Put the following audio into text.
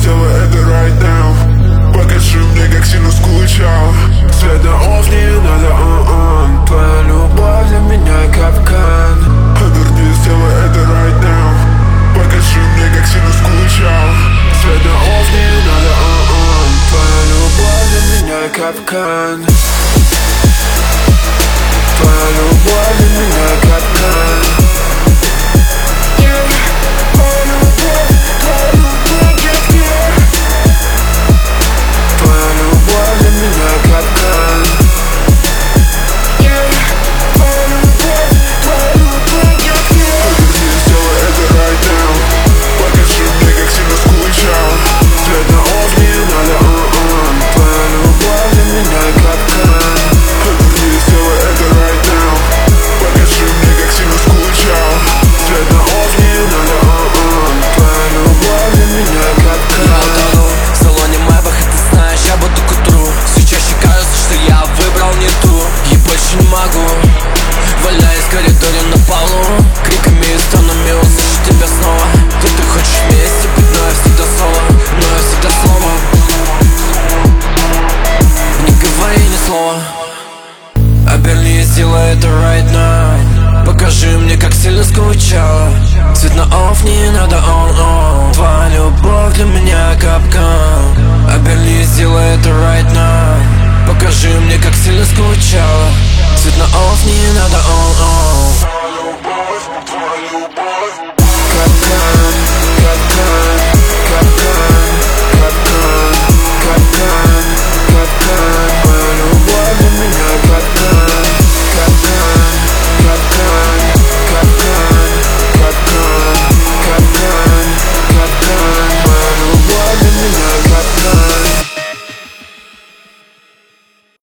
сделай это right now. Покажи мне, как сильно скучал. Свет на off, не надо on. Твоя любовь для меня капкан. Оберни, сделай это right now. Покажи мне, как сильно скучал. Свет на off, не надо on. Твоя любовь для меня капкан.